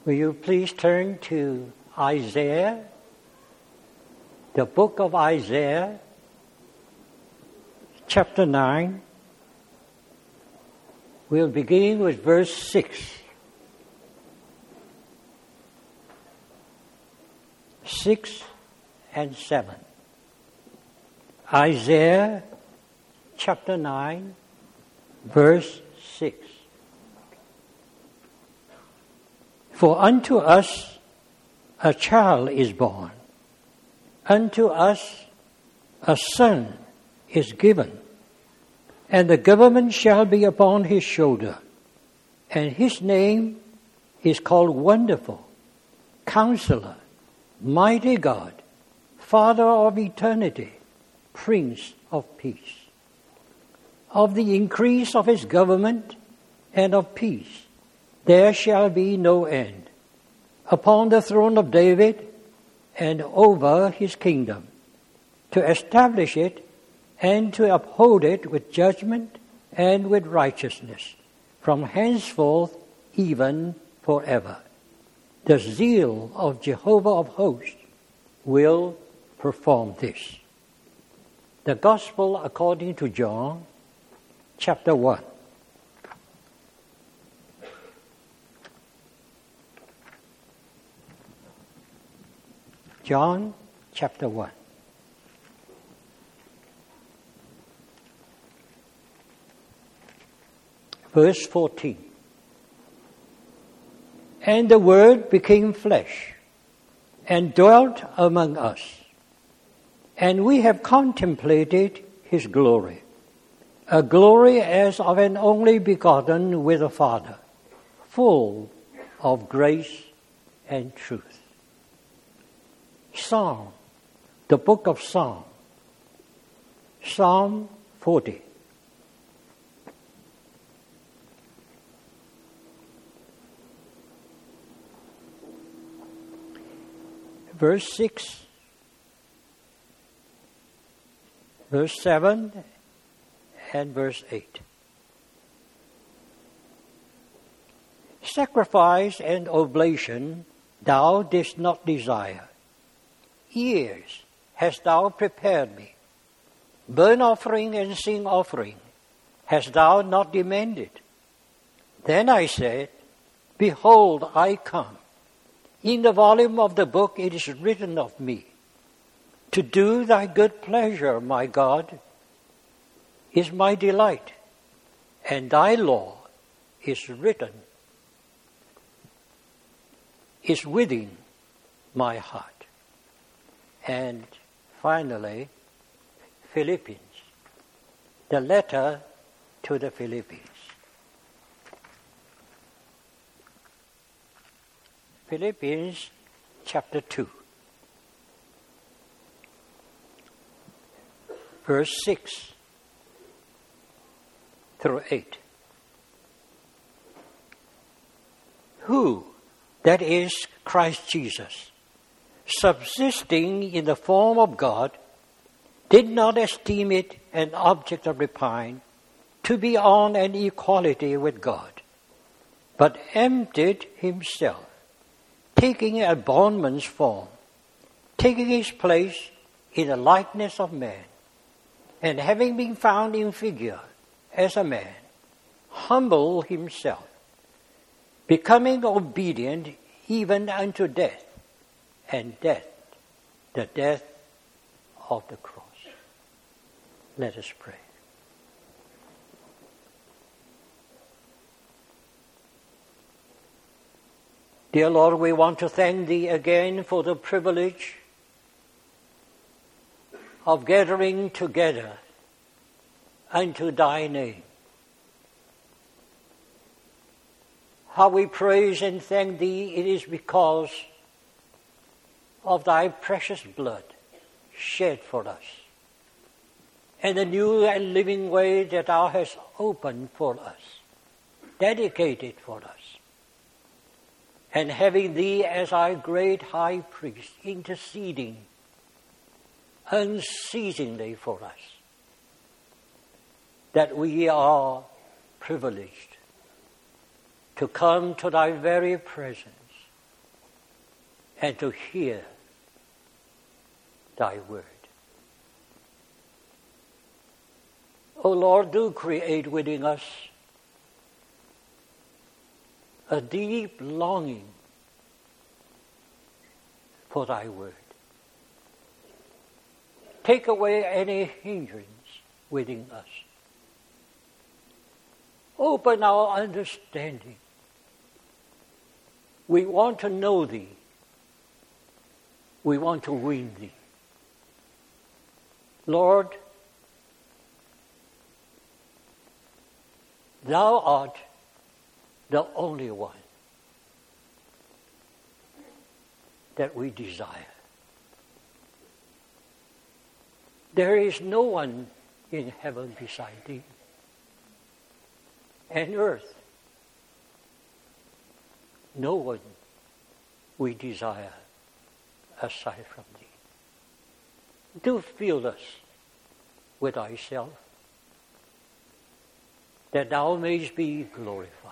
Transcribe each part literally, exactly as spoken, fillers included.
Will you please turn to Isaiah, the book of Isaiah, chapter nine. We'll begin with verse six. Six and seven. Isaiah chapter nine, verse six. For unto us a child is born, unto us a son is given, and the government shall be upon his shoulder, and his name is called Wonderful, Counselor, Mighty God, Father of Eternity, Prince of Peace. Of the increase of his government and of peace there shall be no end, upon the throne of David and over his kingdom, to establish it and to uphold it with judgment and with righteousness, from henceforth even forever. The zeal of Jehovah of hosts will perform this. The Gospel according to John, chapter one. John chapter one. Verse fourteen. And the Word became flesh and dwelt among us, and we have contemplated his glory, a glory as of an only begotten with the Father, full of grace and truth. Psalm, the book of Psalm, Psalm forty. Verse six, verse seven, and verse eight. Sacrifice and oblation thou didst not desire. Years hast thou prepared me. Burnt offering and sin offering hast thou not demanded. Then I said, Behold, I come. In the volume of the book it is written of me, to do thy good pleasure, my God, is my delight, and thy law is written, is within my heart. And finally, Philippians, the letter to the Philippians. Philippians chapter two, verse six through eight. Who, that is Christ Jesus, subsisting in the form of God, did not esteem it an object of repine to be on an equality with God, but emptied himself, taking a bondman's form, taking his place in the likeness of man, and having been found in figure as a man, humbled himself, becoming obedient even unto death, and death, the death of the cross. Let us pray. Dear Lord, we want to thank Thee again for the privilege of gathering together unto Thy name. How we praise and thank Thee, it is because of Thy precious blood shed for us, and the new and living way that Thou hast opened for us, dedicated for us. And having Thee as our great high priest interceding unceasingly for us, that we are privileged to come to Thy very presence and to hear thy word. O Lord, do create within us a deep longing for thy word. Take away any hindrance within us. Open our understanding. We want to know thee. We want to win thee. Lord, thou art the only one that we desire. There is no one in heaven beside thee, and earth, no one we desire aside from thee. Do fill us with thyself, that thou mayest be glorified.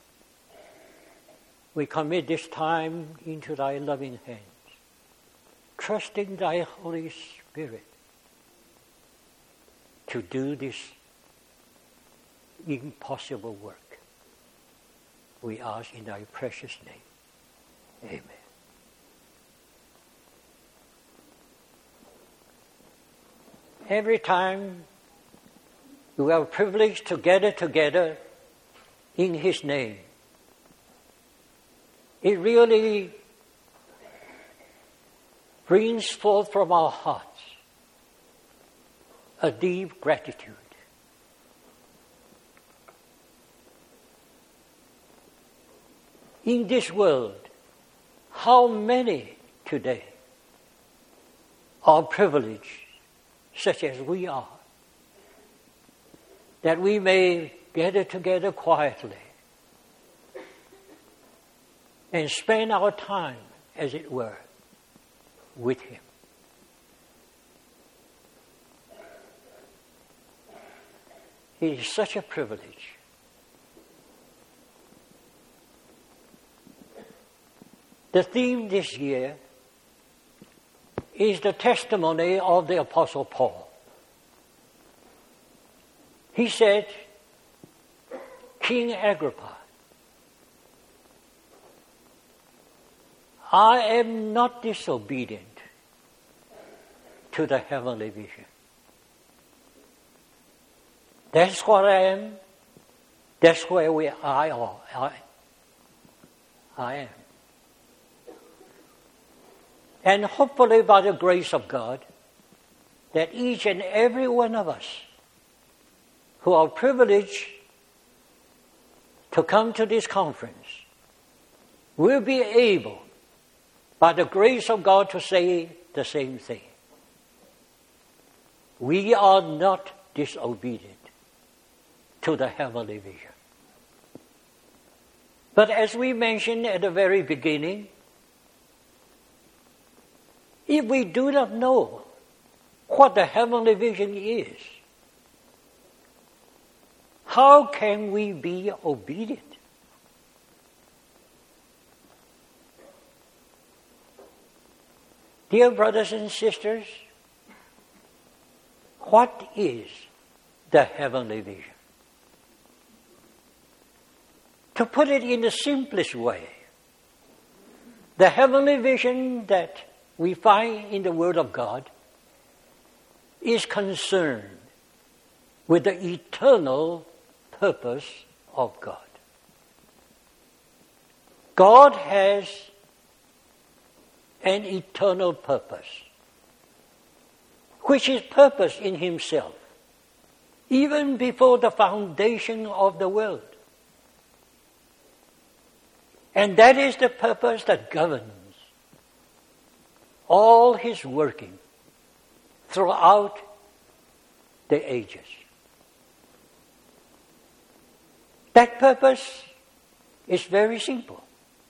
We commit this time into thy loving hands, trusting thy Holy Spirit to do this impossible work. We ask in thy precious name. Amen. Every time we are privileged to gather together in his name, it really brings forth from our hearts a deep gratitude. In this world, how many today are privileged, such as we are, that we may gather together quietly and spend our time, as it were, with him. It is such a privilege. The theme this year is the testimony of the Apostle Paul. He said, King Agrippa, I am not disobedient to the heavenly vision. That's what I am. That's where we I are. I, I am. And hopefully by the grace of God, that each and every one of us who are privileged to come to this conference will be able, by the grace of God, to say the same thing. We are not disobedient to the heavenly vision. But as we mentioned at the very beginning, if we do not know what the heavenly vision is, how can we be obedient? Dear brothers and sisters, what is the heavenly vision? To put it in the simplest way, the heavenly vision that we find in the Word of God is concerned with the eternal purpose of God. God has an eternal purpose, which is purpose in himself, even before the foundation of the world. And that is the purpose that governs all his working throughout the ages. That purpose is very simple,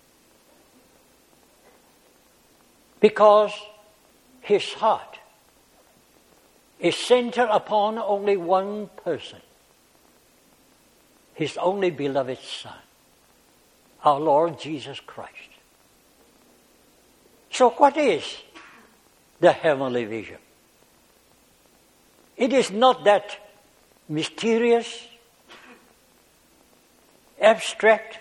because his heart is centered upon only one person, his only beloved Son, our Lord Jesus Christ. So what is the heavenly vision? It is not that mysterious, abstract,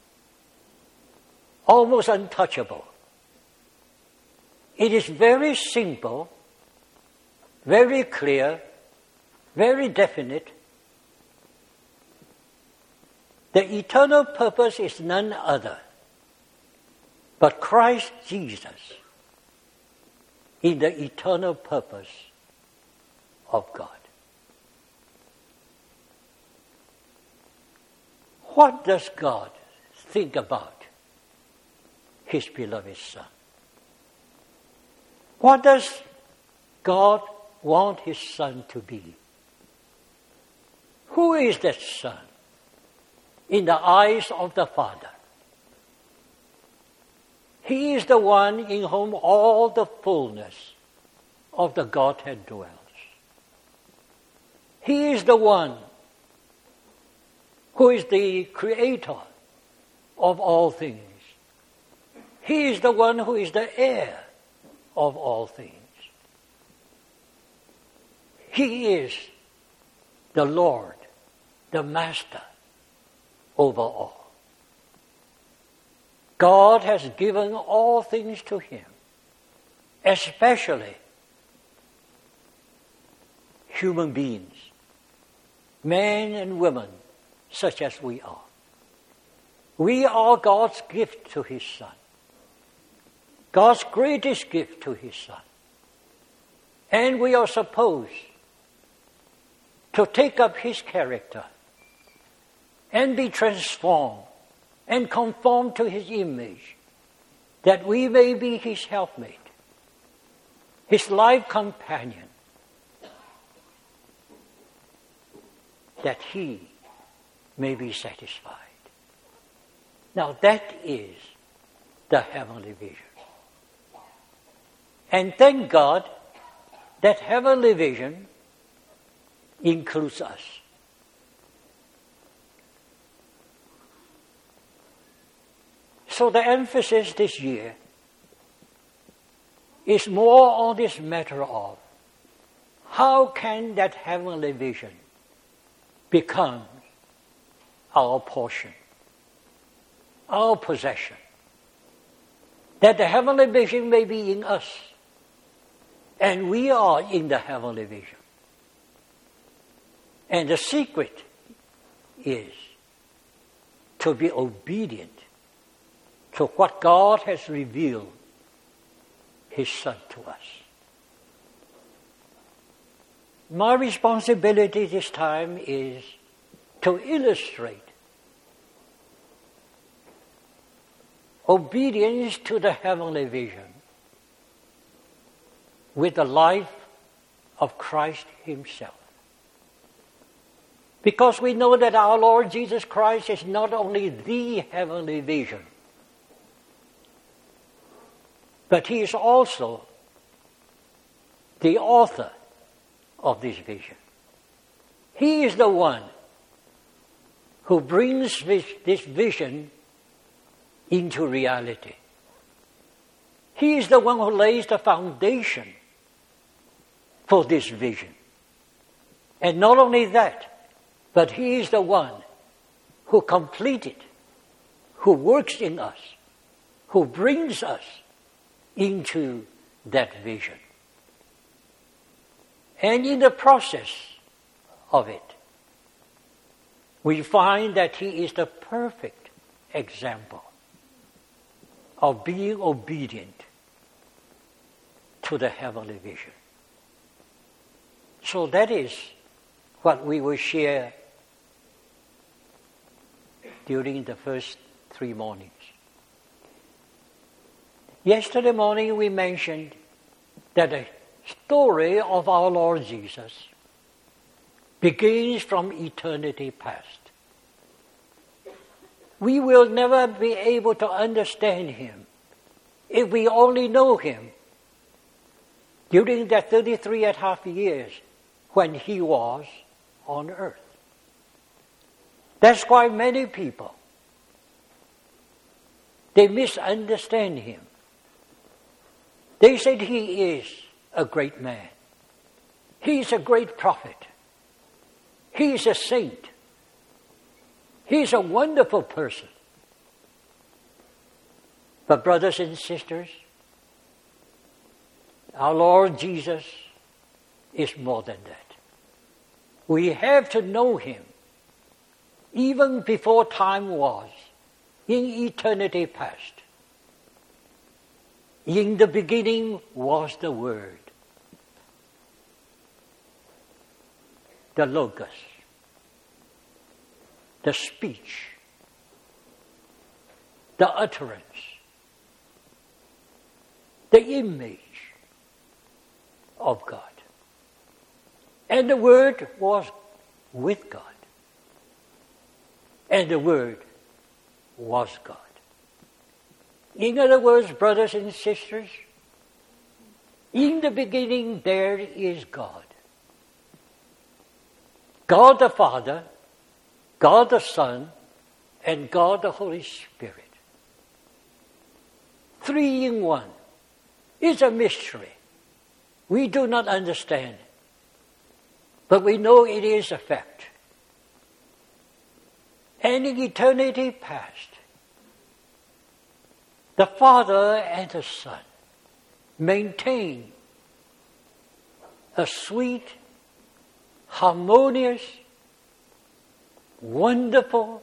almost untouchable. It is very simple, very clear, very definite. The eternal purpose is none other but Christ Jesus in the eternal purpose of God. What does God think about His beloved Son? What does God want His Son to be? Who is that Son in the eyes of the Father? He is the one in whom all the fullness of the Godhead dwells. He is the one who is the creator of all things. He is the one who is the heir of all things. He is the Lord, the Master over all. God has given all things to Him, especially human beings, men and women such as we are. We are God's gift to His Son, God's greatest gift to His Son. And we are supposed to take up His character and be transformed and conform to His image, that we may be His helpmate, His life companion, that He may be satisfied. Now that is the heavenly vision. And thank God that heavenly vision includes us. So the emphasis this year is more on this matter of how can that heavenly vision become our portion, our possession, that the heavenly vision may be in us, and we are in the heavenly vision. And the secret is to be obedient to what God has revealed His Son to us. My responsibility this time is to illustrate obedience to the heavenly vision with the life of Christ Himself. Because we know that our Lord Jesus Christ is not only the heavenly vision, but He is also the author of this vision. He is the one who brings this, this vision into reality. He is the one who lays the foundation for this vision. And not only that, but He is the one who completes it, who works in us, who brings us into that vision. And in the process of it, we find that He is the perfect example of being obedient to the heavenly vision. So that is what we will share during the first three mornings. Yesterday morning we mentioned that the story of our Lord Jesus begins from eternity past. We will never be able to understand Him if we only know Him during that thirty-three and a half years when He was on earth. That's why many people, they misunderstand Him. They said he is a great man. He's a great prophet. He's a saint. He's a wonderful person. But brothers and sisters, our Lord Jesus is more than that. We have to know him even before time was, in eternity past. In the beginning was the Word, the Logos, the speech, the utterance, the image of God. And the Word was with God. And the Word was God. In other words, brothers and sisters, in the beginning there is God. God the Father, God the Son, and God the Holy Spirit. Three in one. It's a mystery. We do not understand it. But we know it is a fact. And in eternity past, the Father and the Son maintain a sweet, harmonious, wonderful,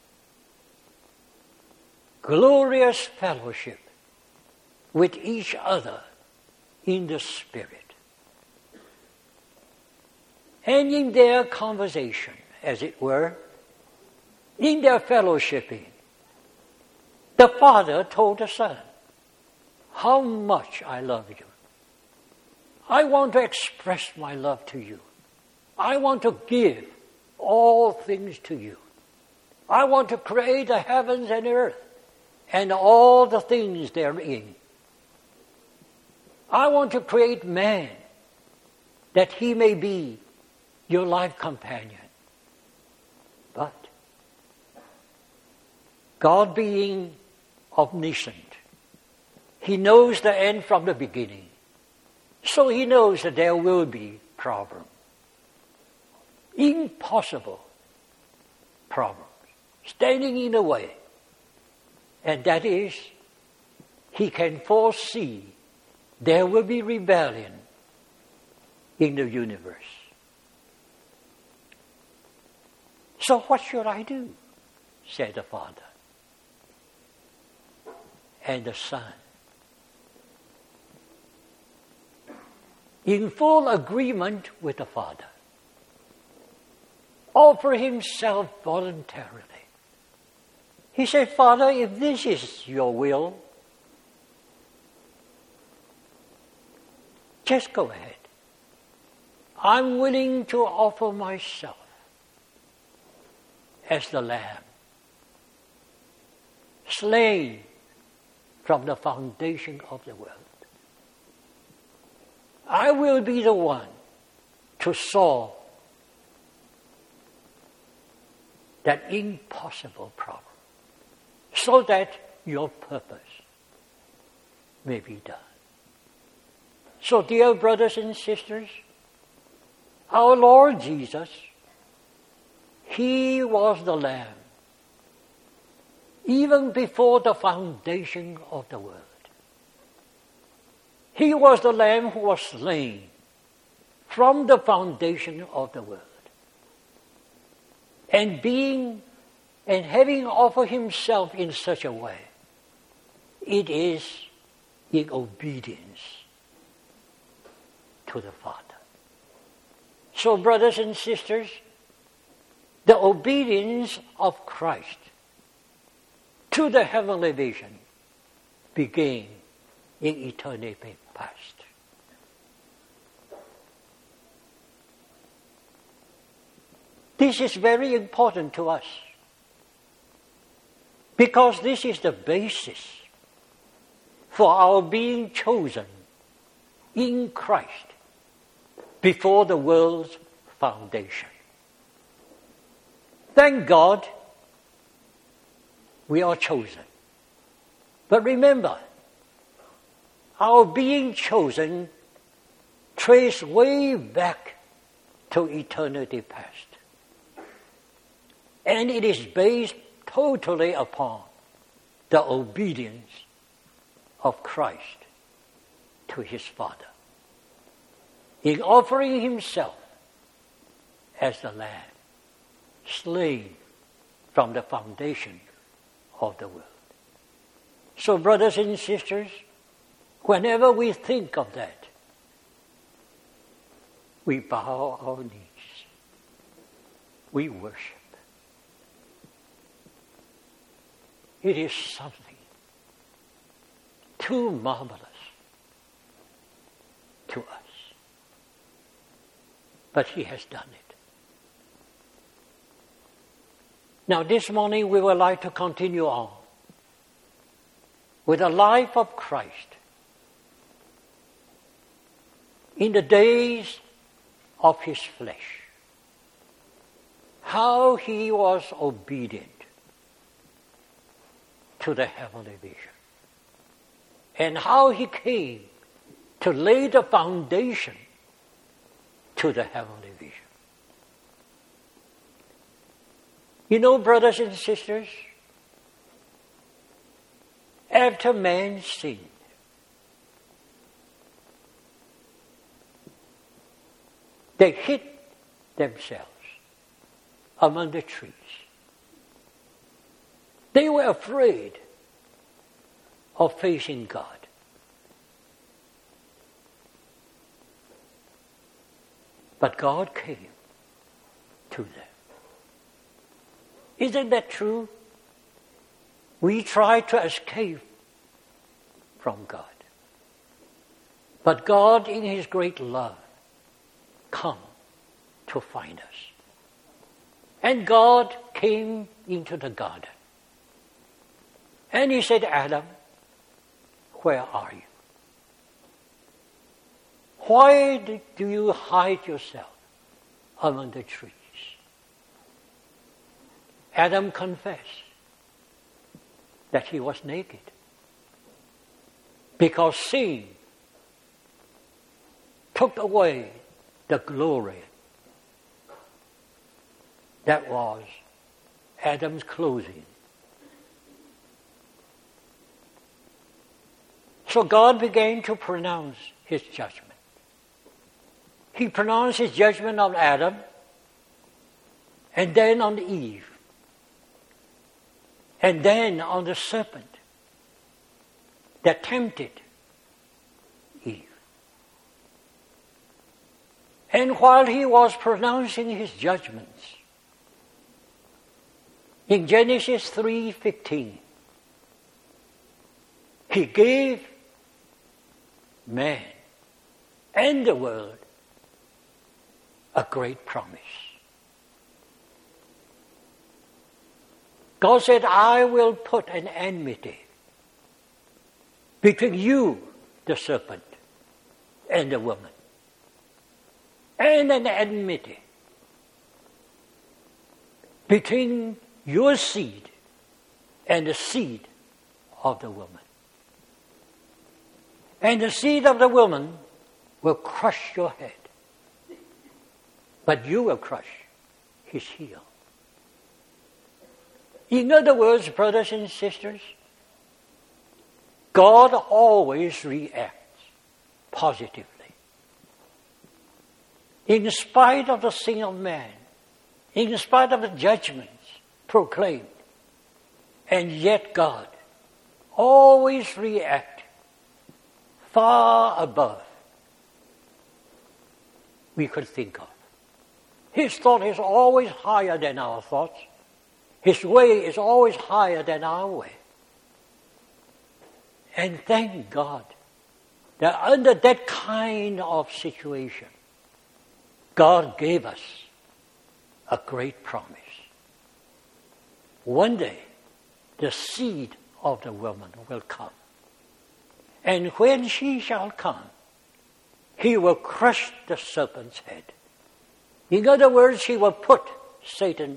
glorious fellowship with each other in the Spirit. And in their conversation, as it were, in their fellowshipping, the Father told the Son, how much I love you. I want to express my love to you. I want to give all things to you. I want to create the heavens and earth and all the things therein. I want to create man that he may be your life companion. But God being omniscient, he knows the end from the beginning. So he knows that there will be problems. Impossible problems standing in the way. And that is, he can foresee there will be rebellion in the universe. So what should I do? Said the Father and the Son. In full agreement with the Father, offer himself voluntarily. He said, Father, if this is your will, just go ahead. I'm willing to offer myself as the Lamb, slain from the foundation of the world. I will be the one to solve that impossible problem so that your purpose may be done. So, dear brothers and sisters, our Lord Jesus, he was the Lamb even before the foundation of the world. He was the Lamb who was slain from the foundation of the world. And being and having offered himself in such a way, it is in obedience to the Father. So, brothers and sisters, the obedience of Christ to the heavenly vision began in eternity past. This is very important to us because this is the basis for our being chosen in Christ before the world's foundation. Thank God we are chosen. But remember, our being chosen trace way back to eternity past. And it is based totally upon the obedience of Christ to his Father in offering himself as the Lamb, slain from the foundation of the world. So, brothers and sisters, whenever we think of that, we bow our knees. We worship. It is something too marvelous to us. But he has done it. Now this morning we would like to continue on with the life of Christ in the days of his flesh. How he was obedient to the heavenly vision. And how he came to lay the foundation to the heavenly vision. You know, brothers and sisters, after man sinned, they hid themselves among the trees. They were afraid of facing God. But God came to them. Isn't that true? We try to escape from God. But God, in his great love, come to find us. And God came into the garden. And he said, Adam, where are you? Why do you hide yourself among the trees? Adam confessed that he was naked because sin took away the glory that was Adam's clothing. So God began to pronounce his judgment. He pronounced his judgment on Adam and then on Eve and then on the serpent that tempted Eve. And while he was pronouncing his judgments, in Genesis three fifteen, he gave man and the world a great promise. God said, I will put an enmity between you, the serpent, and the woman, and an enmity between your seed and the seed of the woman. And the seed of the woman will crush your head, but you will crush his heel. In other words, brothers and sisters, God always reacts positively. In spite of the sin of man, in spite of the judgments proclaimed, and yet God always reacts far above we could think of. His thought is always higher than our thoughts. His way is always higher than our way. And thank God that under that kind of situation, God gave us a great promise. One day, the seed of the woman will come. And when she shall come, he will crush the serpent's head. In other words, he will put Satan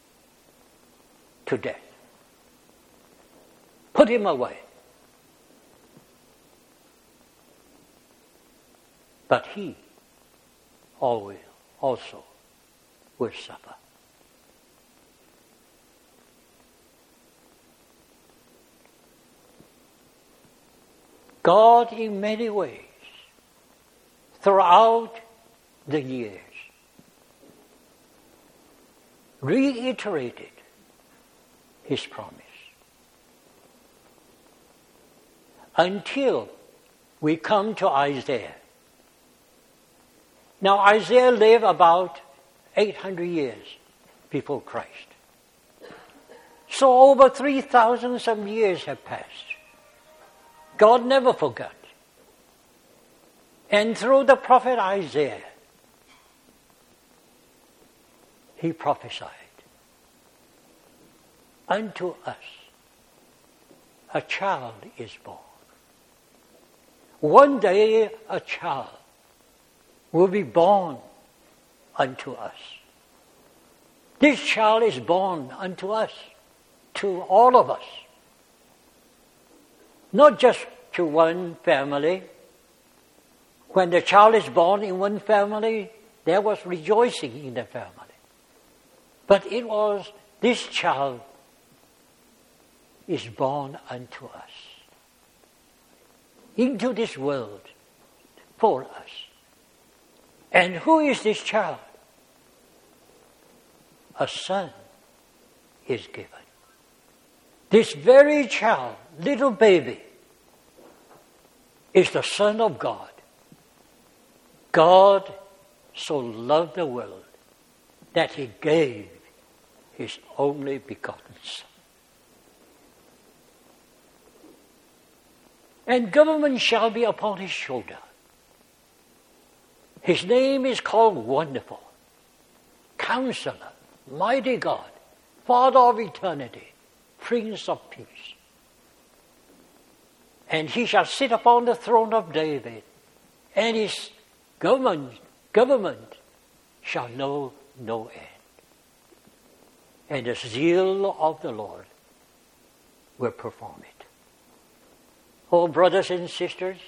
to death. Put him away. but he always also will suffer. God, in many ways, throughout the years, reiterated his promise until we come to Isaiah. Now, Isaiah lived about eight hundred years before Christ. So over three thousand some years have passed. God never forgot. And through the prophet Isaiah, he prophesied, unto us a child is born. One day a child will be born unto us. This child is born unto us, to all of us. Not just to one family. When the child is born in one family, there was rejoicing in the family. But it was, this child is born unto us, into this world, for us. And who is this child? A son is given. This very child, little baby, is the Son of God. God so loved the world that he gave his only begotten Son. And government shall be upon his shoulder. His name is called Wonderful, Counselor, Mighty God, Father of Eternity, Prince of Peace. And he shall sit upon the throne of David, and his government, government shall know no end. And the zeal of the Lord will perform it. Oh, brothers and sisters,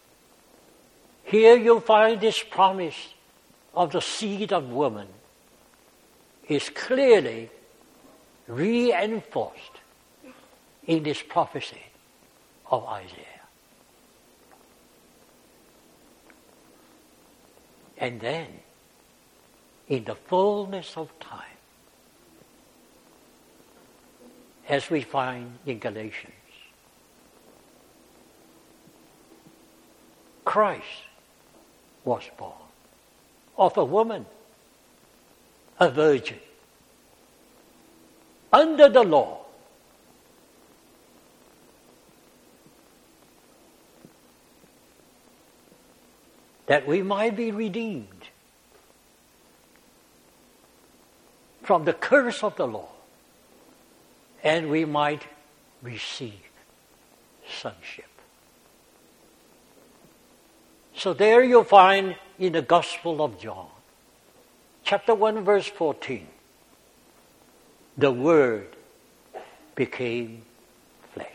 here you find this promise of the seed of woman is clearly reinforced in this prophecy of Isaiah. And then, in the fullness of time, as we find in Galatians, Christ was born of a woman, a virgin, under the law. That we might be redeemed from the curse of the law, and we might receive sonship. So there you'll find in the Gospel of John, chapter one, verse fourteen, the Word became flesh.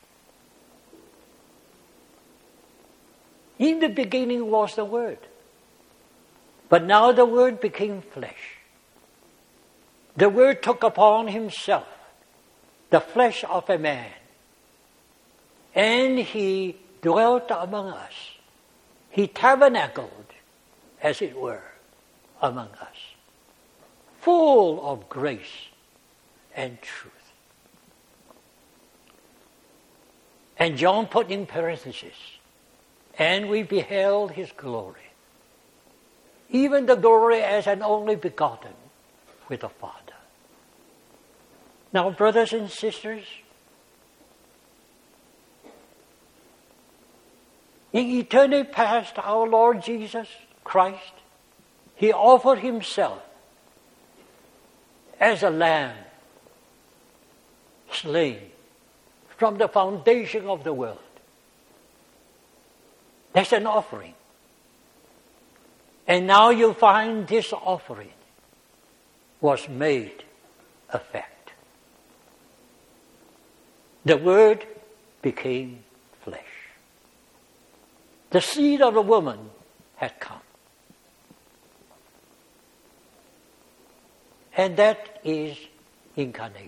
In the beginning was the Word, but now the Word became flesh. The Word took upon himself the flesh of a man, and he dwelt among us. He tabernacled, as it were, among us, full of grace and truth. And John put in parentheses, and we beheld his glory, even the glory as an only begotten with the Father. Now, brothers and sisters, in eternity past, our Lord Jesus Christ, he offered himself as a lamb slain from the foundation of the world. That's an offering. And now you find this offering was made a fact. The Word became flesh. The seed of the woman had come. And that is incarnation.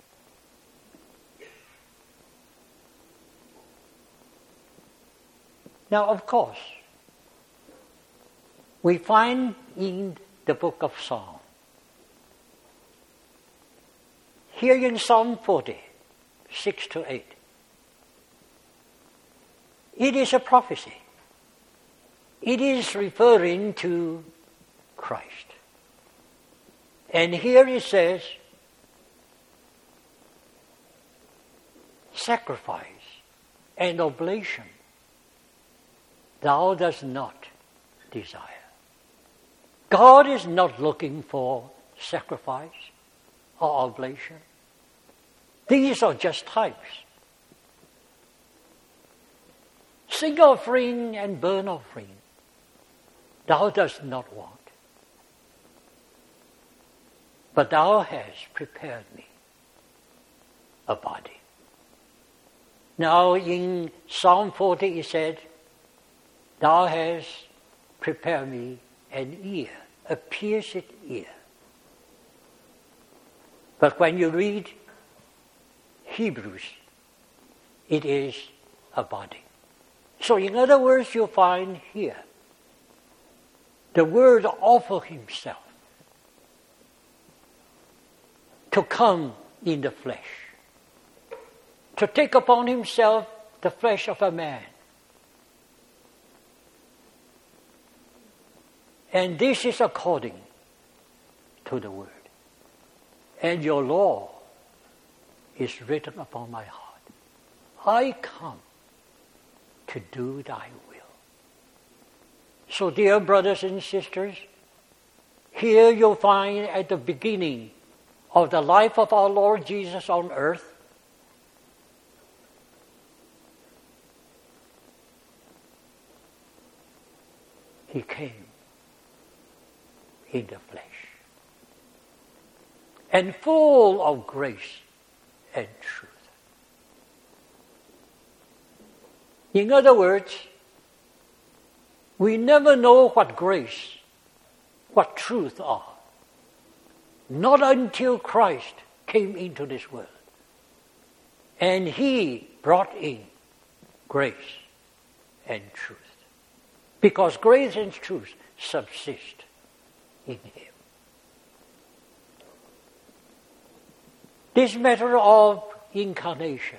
Now, of course, we find in the book of Psalms, here in Psalm forty, six to eight, it is a prophecy. It is referring to Christ. And here it says, sacrifice and oblation thou dost not desire. God is not looking for sacrifice or oblation. These are just types. Sin offering and burnt offering thou dost not want. But thou hast prepared me a body. Now in Psalm forty it said, thou hast prepared me an ear, a pierced ear. But when you read Hebrews, it is a body. So in other words, you find here the Word offer himself to come in the flesh, to take upon himself the flesh of a man. And this is according to the Word. And your law is written upon my heart. I come to do thy will. So, dear brothers and sisters, here you'll find at the beginning of the life of our Lord Jesus on earth, he came in the flesh, and full of grace and truth. In other words, we never know what grace, what truth are, not until Christ came into this world. And he brought in grace and truth. Because grace and truth subsist in him. This matter of incarnation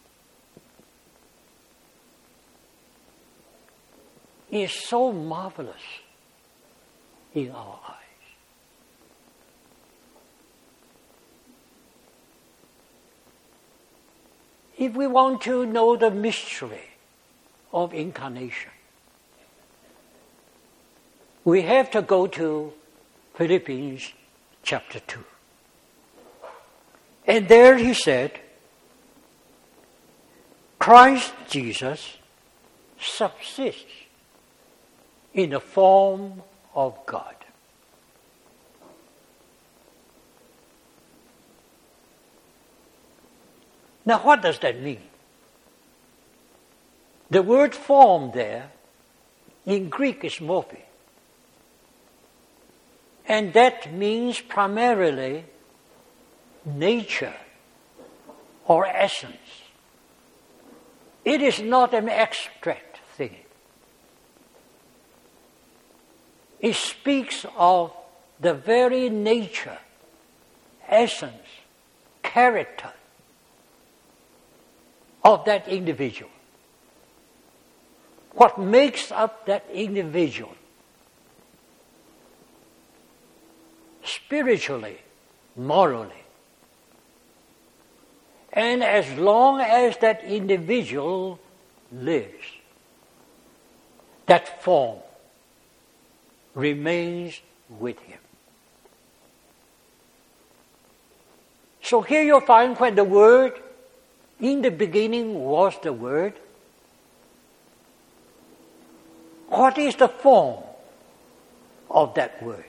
is so marvelous in our eyes. If we want to know the mystery of incarnation, we have to go to Philippians chapter two. And there he said, Christ Jesus subsists in the form of God. Now, what does that mean? The word form there in Greek is morphe. And that means primarily nature or essence. It is not an abstract thing. It speaks of the very nature, essence, character of that individual. What makes up that individual spiritually, morally. And as long as that individual lives, that form remains with him. So here you'll find when the Word, in the beginning was the Word. What is the form of that Word?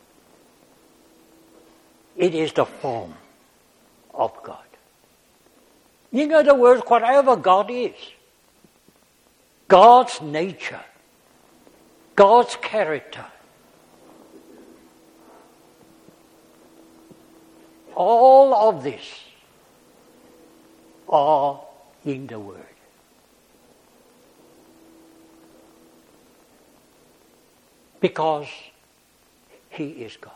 It is the form of God. In other words, whatever God is, God's nature, God's character. All of this are in the Word. Because He is God.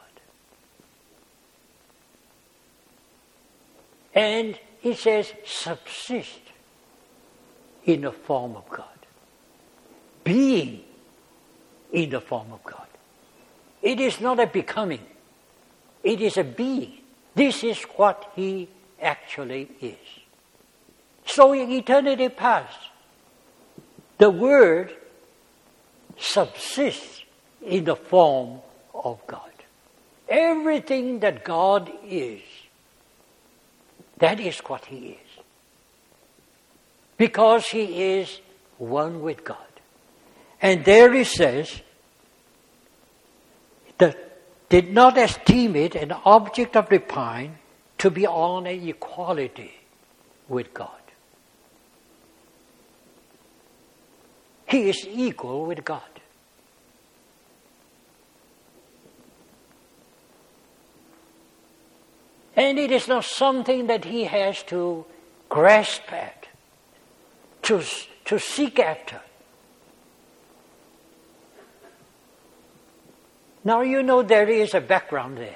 And it says, subsist in the form of God. Being in the form of God. It is not a becoming. It is a being. This is what He actually is. So in eternity past, the Word subsists in the form of God. Everything that God is, that is what He is. Because He is one with God. And there it says, that did not esteem it an object of repine to be on an equality with God. He is equal with God. And it is not something that he has to grasp at, to, to seek after. Now you know there is a background there.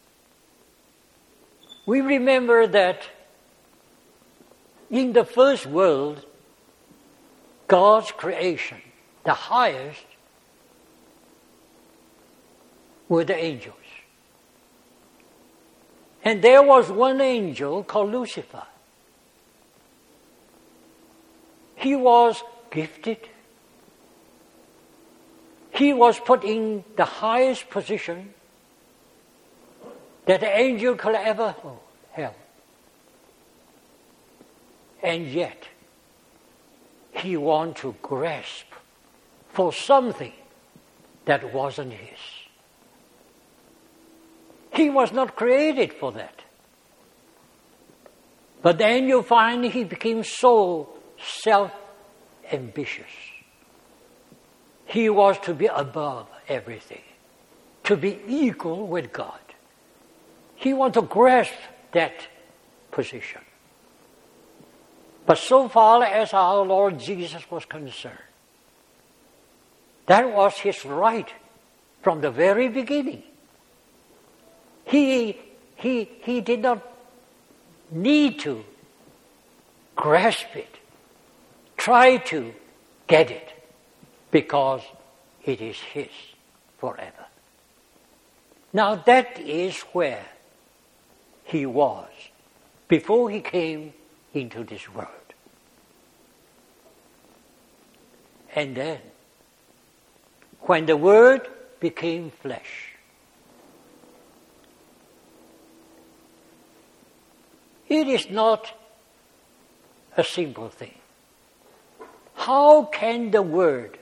We remember that in the first world, God's creation, the highest, were the angels. And there was one angel called Lucifer. He was gifted. He was put in the highest position that an angel could ever have. And yet, he wanted to grasp for something that wasn't his. He was not created for that. But then you find he became so self-ambitious. He was to be above everything, to be equal with God. He wanted to grasp that position. But so far as our Lord Jesus was concerned, that was his right from the very beginning. He, he, he did not need to grasp it, try to get it, because it is his forever. Now that is where he was before he came into this world. And then, when the Word became flesh, it is not a simple thing. How can the Word,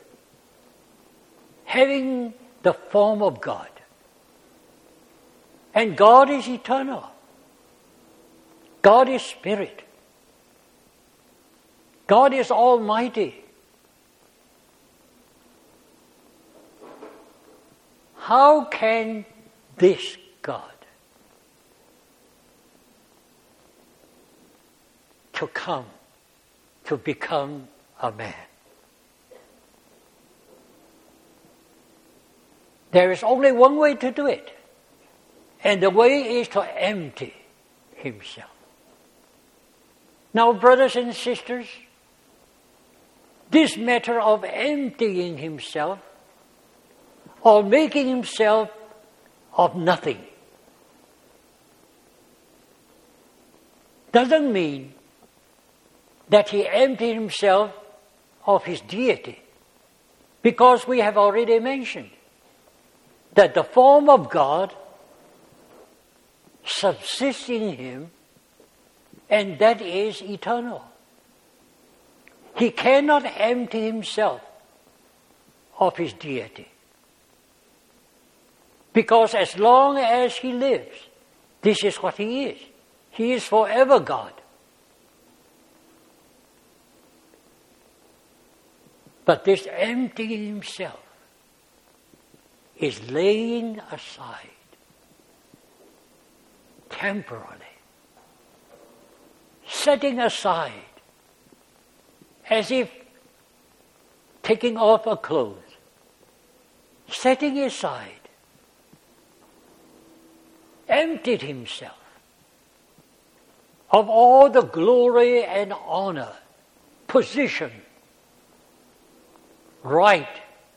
having the form of God, and God is eternal, God is spirit, God is almighty, how can this God to come, to become a man? There is only one way to do it, and the way is to empty himself. Now, brothers and sisters, this matter of emptying himself or making himself of nothing doesn't mean that he emptied himself of his deity, because we have already mentioned that the form of God subsists in him, and that is eternal. He cannot empty himself of his deity, because as long as he lives, this is what he is. He is forever God. But this emptying himself is laying aside temporarily, setting aside as if taking off a clothes, setting aside, emptied himself of all the glory and honor, position, right.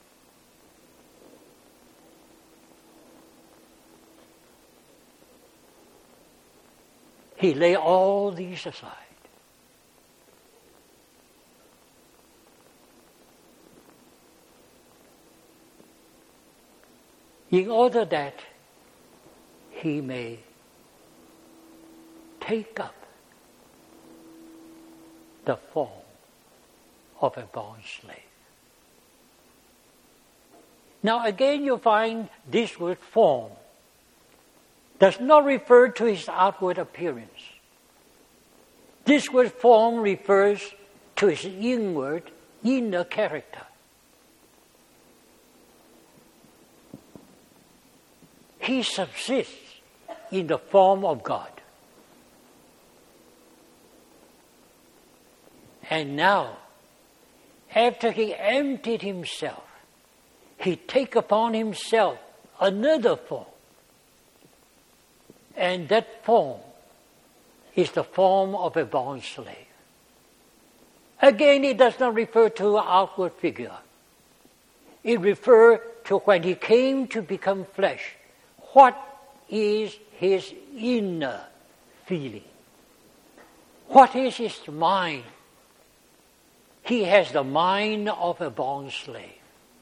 He lay all these aside. In order that he may take up the form of a bond slave. Now again you find this word form does not refer to his outward appearance. This word form refers to his inward, inner character. He subsists in the form of God. And now, after he emptied himself, he take upon himself another form. And that form is the form of a bond slave. Again, it does not refer to an outward figure. It refers to when he came to become flesh. What is his inner feeling? What is his mind? He has the mind of a bond slave.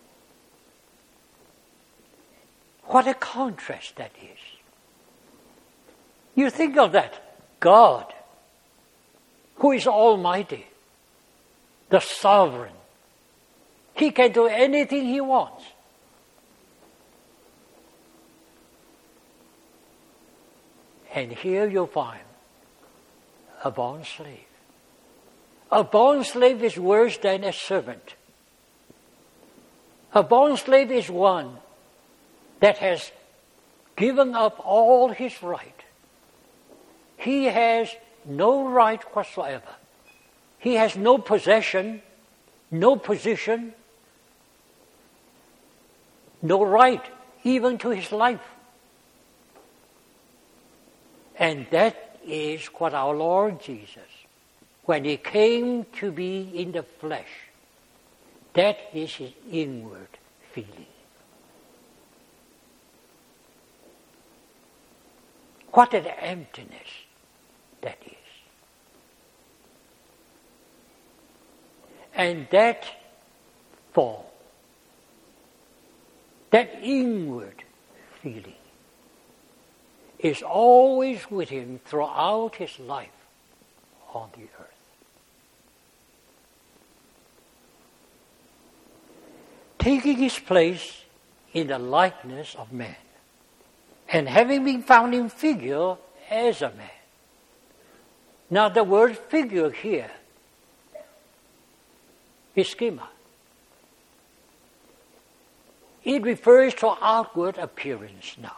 What a contrast that is. You think of that. God, who is almighty, the sovereign. He can do anything he wants. And here you find a bond slave. A bond slave is worse than a servant. A bond slave is one that has given up all his right. He has no right whatsoever. He has no possession, no position, no right even to his life. And that is what our Lord Jesus, when he came to be in the flesh, that is his inward feeling. What an emptiness that is. And that form, that inward feeling, is always with him throughout his life on the earth. Taking his place in the likeness of man, and having been found in figure as a man. Now the word figure here is schema. It refers to outward appearance now.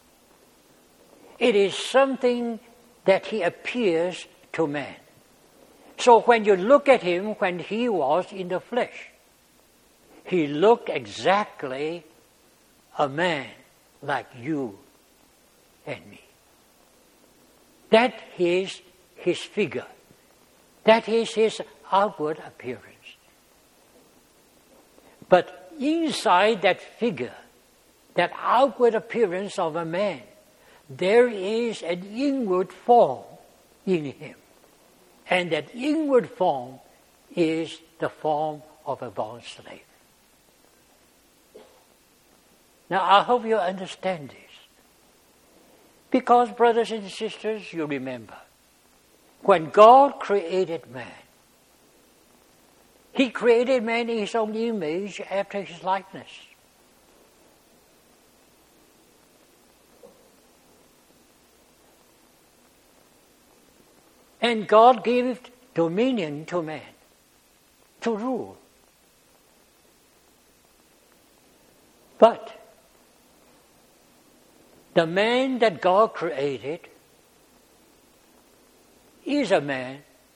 It is something that he appears to man. So when you look at him when he was in the flesh, he looked exactly a man like you and me. That is his figure. That is his outward appearance. But inside that figure, that outward appearance of a man, there is an inward form in him. And that inward form is the form of a bond slave. Now, I hope you understand this. Because, brothers and sisters, you remember, when God created man, he created man in his own image after his likeness. And God gave dominion to man to rule. But The man that God created is a man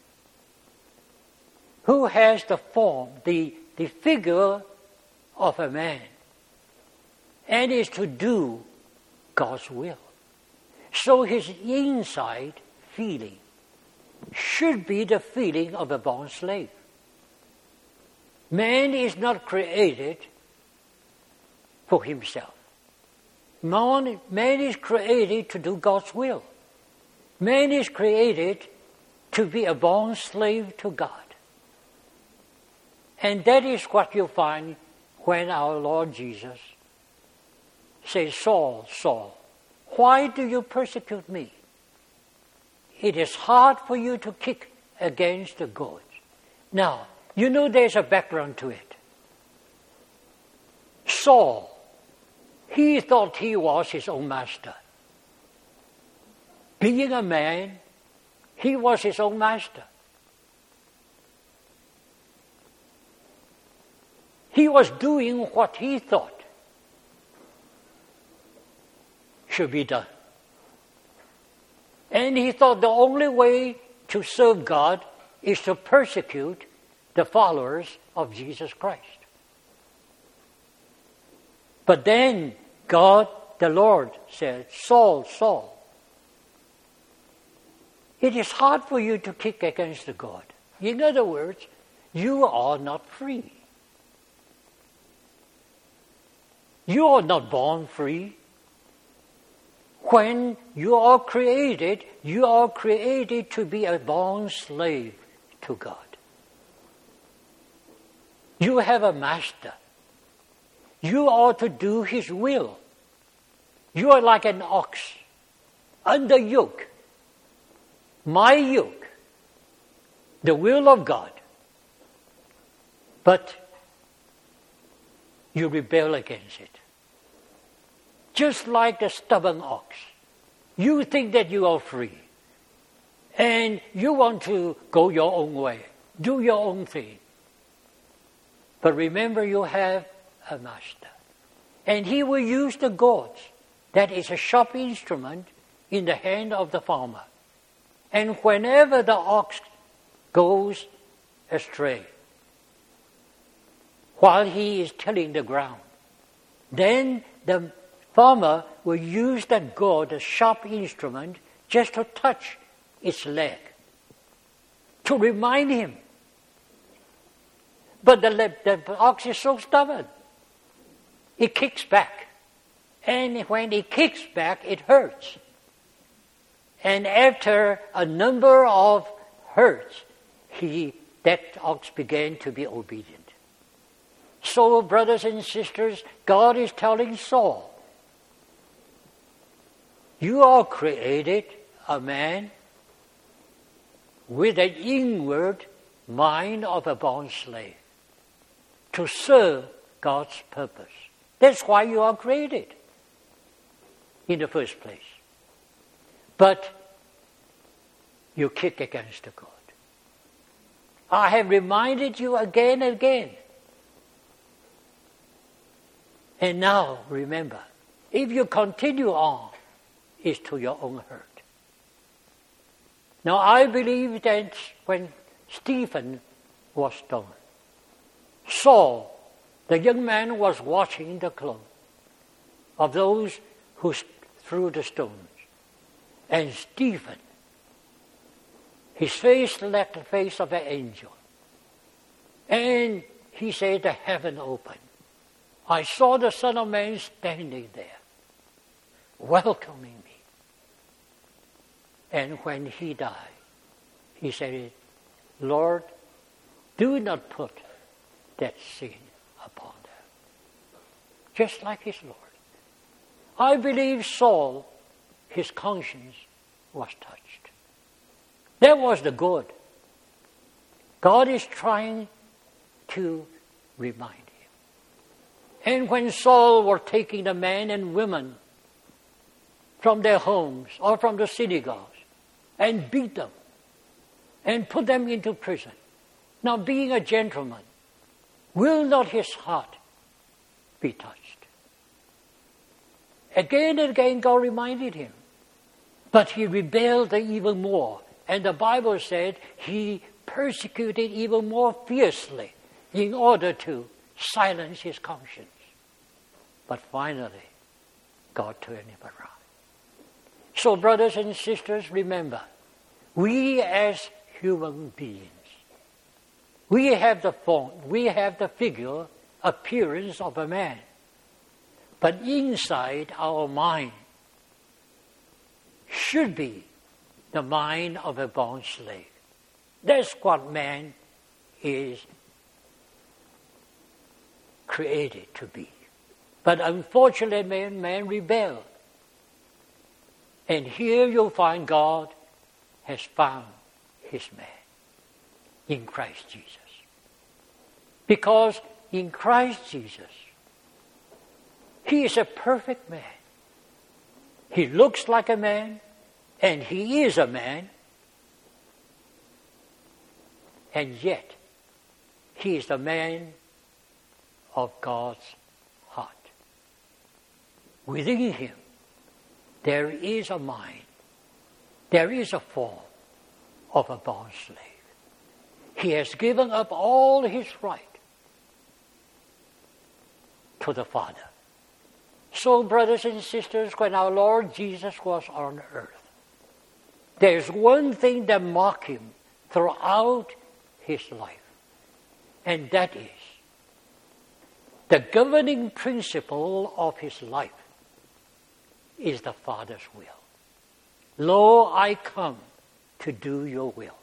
who has the form, the, the figure of a man, and is to do God's will. So his inside feeling should be the feeling of a born slave. Man is not created for himself. Man, man is created to do God's will. Man is created to be a born slave to God. And that is what you find when our Lord Jesus says, Saul, Saul, why do you persecute me? It is hard for you to kick against the goads. Now, you know there's a background to it. Saul, he thought he was his own master. Being a man, he was his own master. He was doing what he thought should be done. And he thought the only way to serve God is to persecute the followers of Jesus Christ. But then God, the Lord, said, Saul, Saul, it is hard for you to kick against the God. In other words, you are not free. You are not born free. When you are created, you are created to be a born slave to God. You have a master. You are to do his will. You are like an ox under yoke. My yoke, the will of God. But you rebel against it. Just like the stubborn ox. You think that you are free. And you want to go your own way. Do your own thing. But remember, you have a master. And he will use the goads. That is a sharp instrument in the hand of the farmer. And whenever the ox goes astray, while he is tilling the ground, then the farmer will use that goad, a sharp instrument, just to touch its leg, to remind him. But the, the ox is so stubborn, it kicks back. And when it kicks back, it hurts. And after a number of hurts, he, that ox began to be obedient. So, brothers and sisters, God is telling Saul, you are created a man with an inward mind of a born slave to serve God's purpose. That's why you are created in the first place. But you kick against the God. I have reminded you again and again. And now, remember, if you continue on, it's to your own hurt. Now, I believe that when Stephen was stoned, Saul, the young man, was watching the clothes of those who threw the stones. And Stephen, his face like the face of an angel. And he said, the heaven opened. I saw the Son of Man standing there, welcoming me. And when he died, he said, Lord, do not put that sin upon them. Just like his Lord. I believe Saul, his conscience was touched. That was the good. God is trying to remind him. And when Saul were taking the men and women from their homes or from the synagogues and beat them and put them into prison, now being a gentleman, will not his heart be touched? Again and again God reminded him. But he rebelled even more. And the Bible said he persecuted even more fiercely in order to silence his conscience. But finally, God turned him around. So brothers and sisters, remember, we as human beings, we have the form, we have the figure, appearance of a man. But inside our mind should be the mind of a born slave. That's what man is created to be. But unfortunately, man, man rebelled. And here you'll find God has found his man in Christ Jesus. Because in Christ Jesus, he is a perfect man. He looks like a man, and he is a man, and yet he is the man of God's heart. Within him, there is a mind, there is a form of a born slave. He has given up all his right to the Father. So, brothers and sisters, when our Lord Jesus was on earth, there's one thing that marked him throughout his life, and that is the governing principle of his life is the Father's will. Lo, I come to do your will.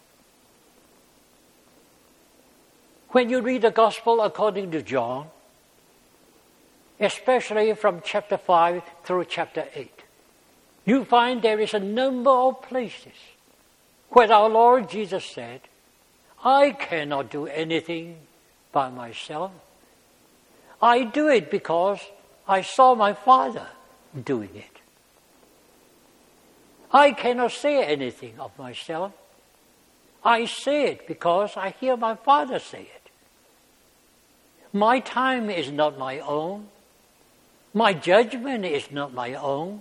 When you read the Gospel according to John, especially from chapter five through chapter eight, you find there is a number of places where our Lord Jesus said, I cannot do anything by myself. I do it because I saw my Father doing it. I cannot say anything of myself. I say it because I hear my Father say it. My time is not my own. My judgment is not my own.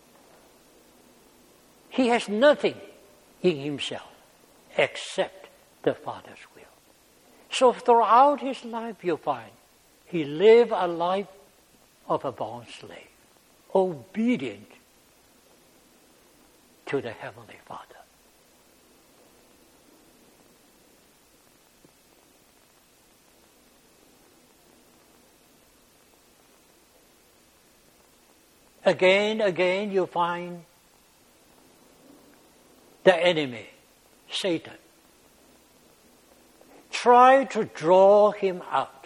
He has nothing in himself except the Father's will. So throughout his life you find he lived a life of a born slave, obedient to the Heavenly Father. Again, again, you find the enemy, Satan, try to draw him out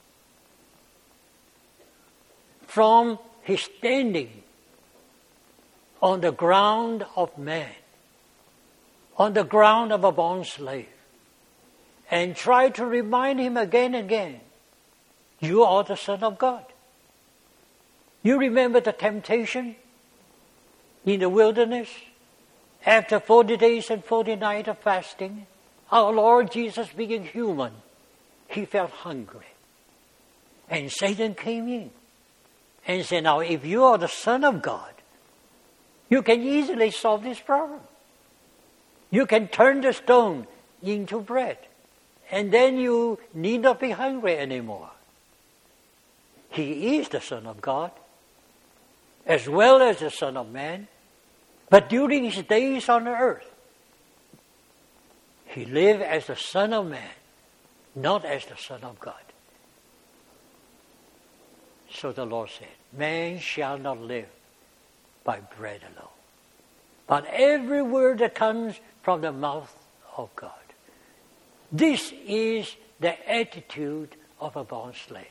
from his standing on the ground of man, on the ground of a born slave, and try to remind him again and again, you are the Son of God. You remember the temptation in the wilderness? After forty days and forty nights of fasting, our Lord Jesus, being human, he felt hungry. And Satan came in and said, now if you are the Son of God, you can easily solve this problem. You can turn the stone into bread, and then you need not be hungry anymore. He is the Son of God, as well as the Son of Man. But during his days on earth, he lived as the Son of Man, not as the Son of God. So the Lord said, man shall not live by bread alone, but every word that comes from the mouth of God. This is the attitude of a born slave.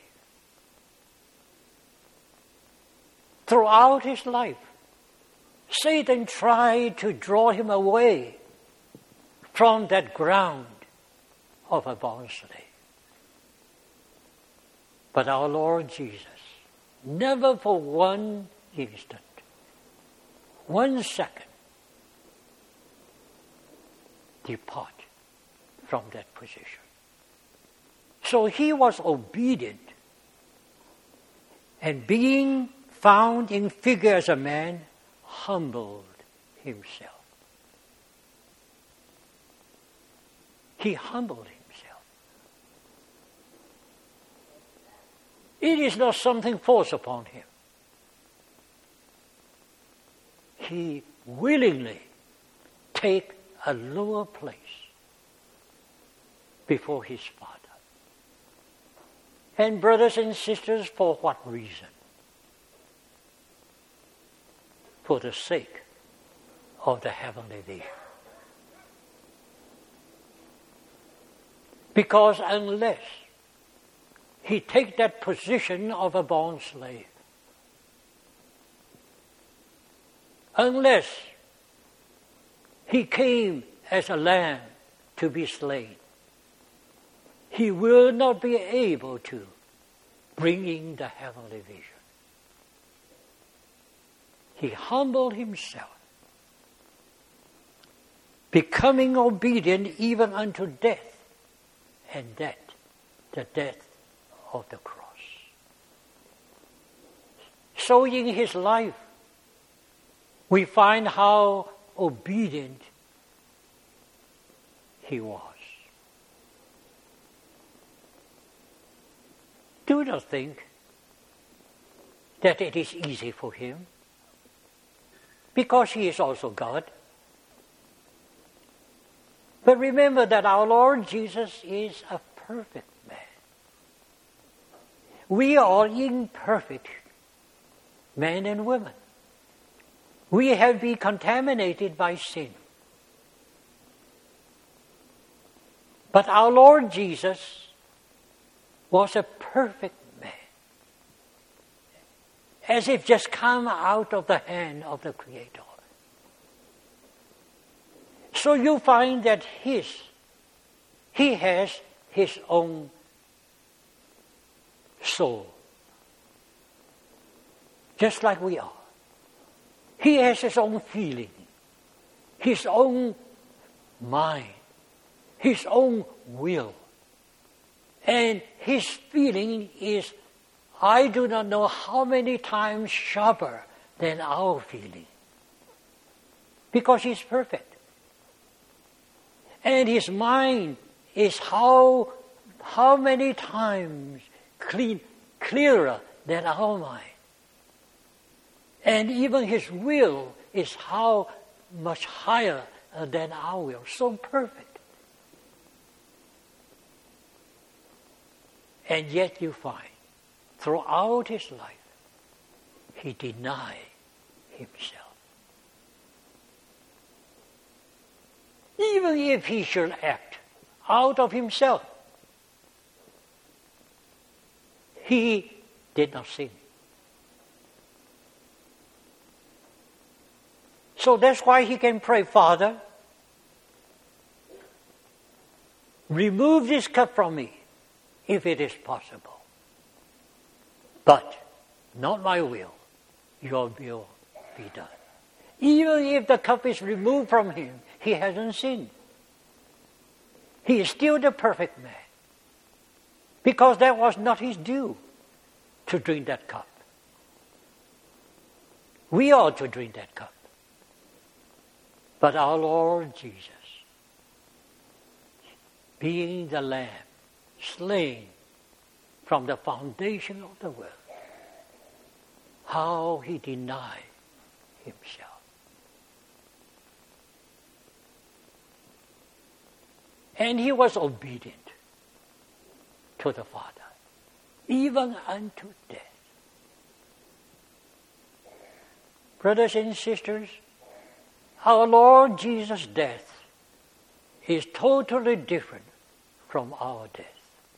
Throughout his life, Satan tried to draw him away from that ground of a born slave. But our Lord Jesus, never for one instant, one second, depart from that position. So he was obedient, and being found in figure as a man, humbled himself. He humbled himself. It is not something forced upon him. He willingly take a lower place before his Father. And brothers and sisters, for what reason? For the sake of the heavenly vision. Because unless he take that position of a bond slave, unless he came as a lamb to be slain, he will not be able to bring in the heavenly vision. He humbled himself, becoming obedient even unto death, and that, the death of the cross. So in his life, we find how obedient he was. Do not think that it is easy for him, because he is also God. But remember that our Lord Jesus is a perfect man. We are imperfect men and women. We have been contaminated by sin. But our Lord Jesus was a perfect man, as if just come out of the hand of the Creator. So you find that his, he has his own soul, just like we are. He has his own feeling, his own mind, his own will. And his feeling is, I do not know how many times sharper than our feeling. Because he's perfect. And his mind is how, how many times clean, clearer than our mind. And even his will is how much higher than our will. So perfect. And yet you find, throughout his life, he denied himself. Even if he should act out of himself, he did not sin. So that's why he can pray, Father, remove this cup from me, if it is possible. But not my will, your will be done. Even if the cup is removed from him, he hasn't sinned. He is still the perfect man. Because that was not his due to drink that cup. We are to drink that cup. But our Lord Jesus, being the Lamb, slain from the foundation of the world, how he denied himself. And he was obedient to the Father, even unto death. Brothers and sisters, our Lord Jesus' death is totally different from our death.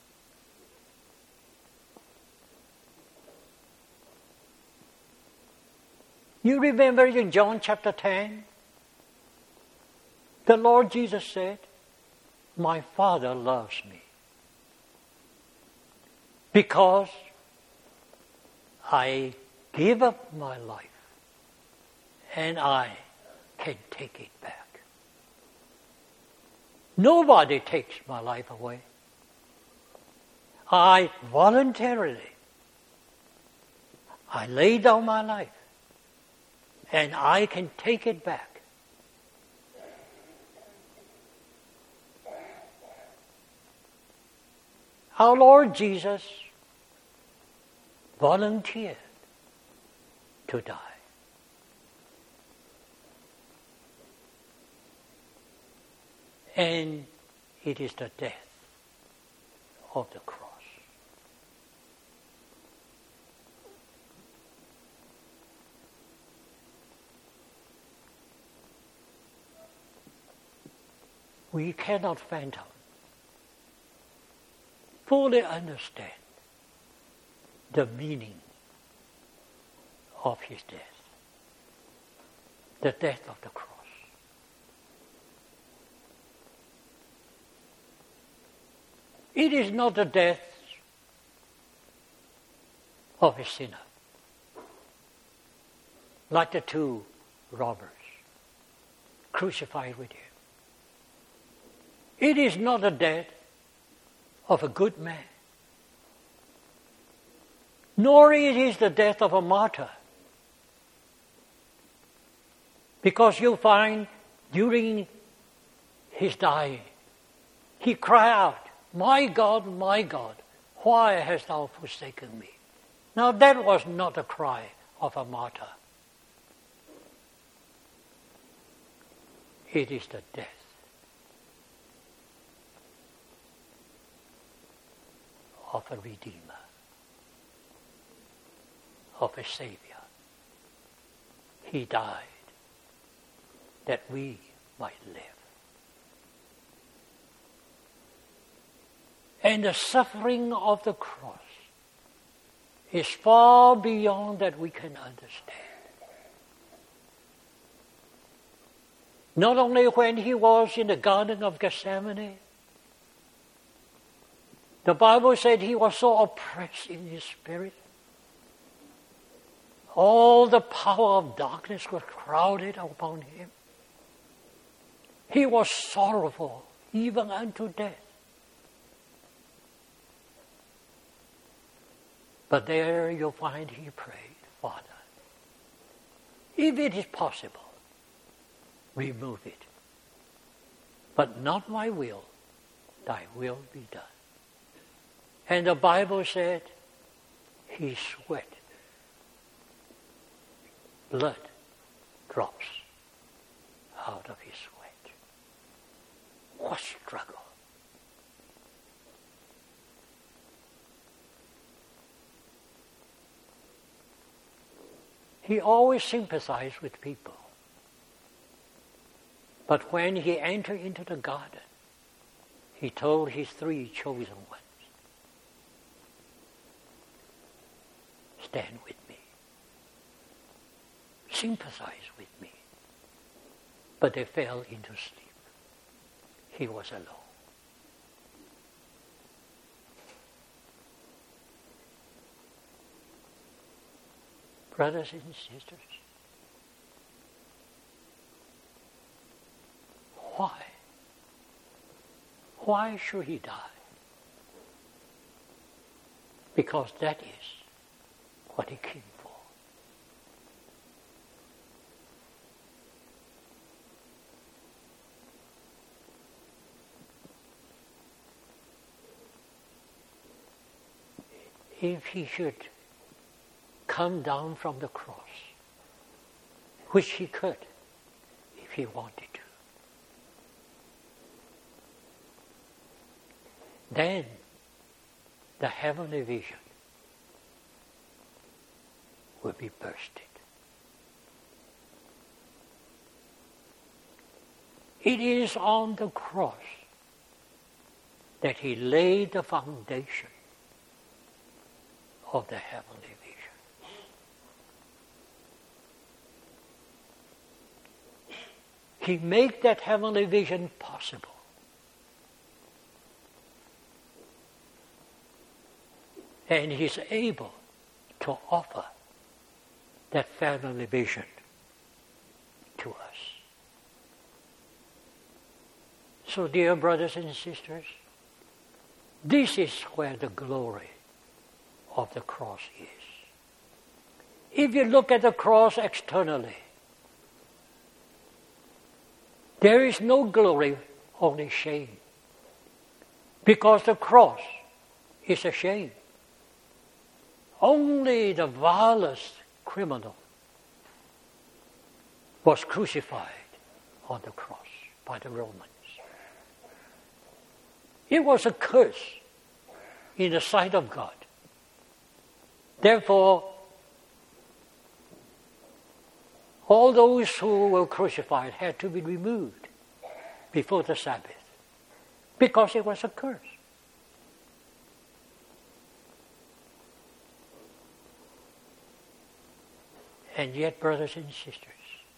You remember in John chapter ten, the Lord Jesus said, my Father loves me because I give up my life and I can take it back. Nobody takes my life away. I voluntarily, I lay down my life, and I can take it back. Our Lord Jesus volunteered to die. And it is the death of the cross. We cannot fathom, fully understand the meaning of his death, the death of the cross. It is not the death of a sinner, like the two robbers crucified with him. It is not the death of a good man, nor it is the death of a martyr. Because you'll find during his dying, he cried out, "My God, my God, why hast thou forsaken me?" Now that was not a cry of a martyr. It is the death of a Redeemer, of a Savior. He died that we might live. And the suffering of the cross is far beyond that we can understand. Not only when he was in the Garden of Gethsemane, the Bible said he was so oppressed in his spirit. All the power of darkness was crowded upon him. He was sorrowful even unto death. But there you'll find he prayed, "Father, if it is possible, remove it. But not my will, thy will be done." And the Bible said he sweat. Blood drops out of his sweat. What struggle. He always sympathized with people. But when he entered into the garden, he told his three chosen ones, "Stand with me. Sympathize with me." But they fell into sleep. He was alone. Brothers and sisters, why? Why should he die? Because that is what he came for. If he should come down from the cross, which he could if he wanted to, then the heavenly vision will be bursted. It is on the cross that he laid the foundation of the heavenly vision. He made that heavenly vision possible. And he's able to offer that heavenly vision to us. So, dear brothers and sisters, this is where the glory of the cross is. If you look at the cross externally, there is no glory, only shame. Because the cross is a shame. Only the vilest criminal was crucified on the cross by the Romans. It was a curse in the sight of God. Therefore, all those who were crucified had to be removed before the Sabbath because it was a curse. And yet, brothers and sisters,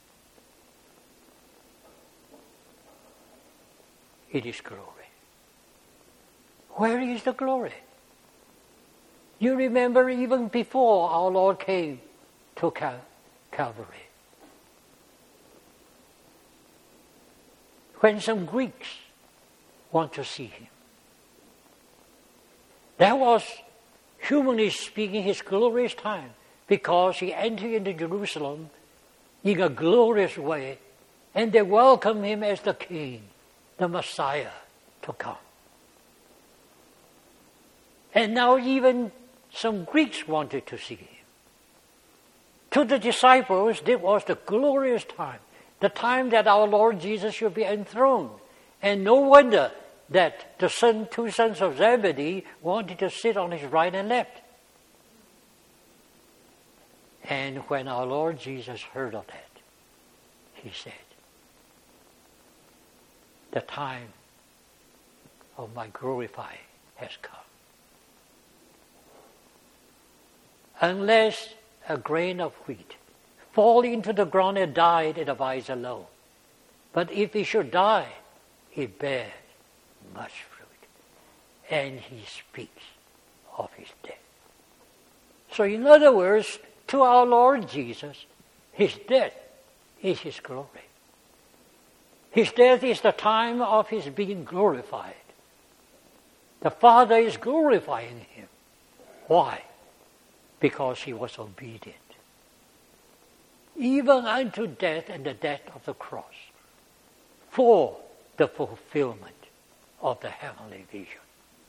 it is glory. Where is the glory? You remember even before our Lord came to Cal- Calvary, when some Greeks want to see him, that was, humanly speaking, his glorious time, because he entered into Jerusalem in a glorious way, and they welcomed him as the King, the Messiah to come. And now even some Greeks wanted to see him. To the disciples, it was the glorious time, the time that our Lord Jesus should be enthroned. And no wonder that the son, two sons of Zebedee wanted to sit on his right and left. And when our Lord Jesus heard of that, he said, the time of my glorifying has come. Unless a grain of wheat fall into the ground and die, it abides alone. But if it should die, it bears much fruit. And he speaks of his death. So in other words, to our Lord Jesus, his death is his glory. His death is the time of his being glorified. The Father is glorifying him. Why? Because he was obedient, even unto death and the death of the cross, for the fulfillment of the heavenly vision.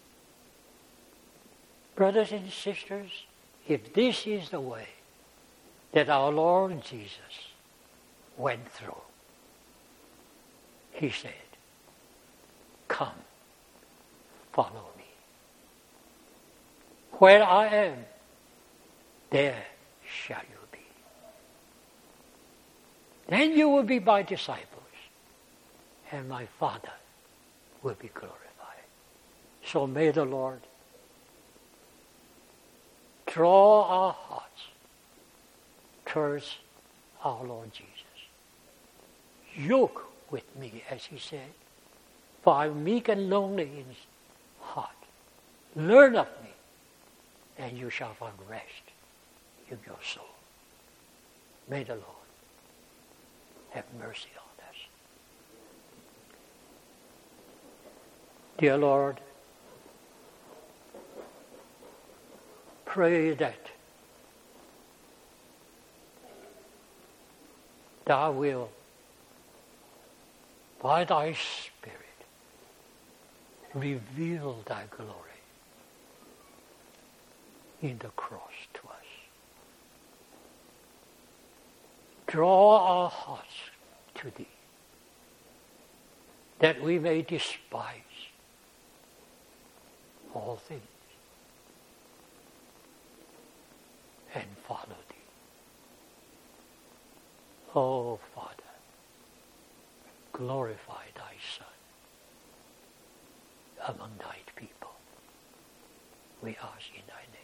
Brothers and sisters, if this is the way that our Lord Jesus went through, he said, come, follow me. Where I am, there shall you be. Then you will be my disciples, and my Father will be glorified. So may the Lord draw our hearts towards our Lord Jesus. Yoke with me, as he said, for I am meek and lonely in heart. Learn of me, and you shall find rest in your soul. May the Lord have mercy on us. Dear Lord, pray that thou will, by thy Spirit, reveal thy glory in the cross to us. Draw our hearts to thee, that we may despise all things and follow thee. Oh, Father, glorify thy Son among thy people. We ask in thy name.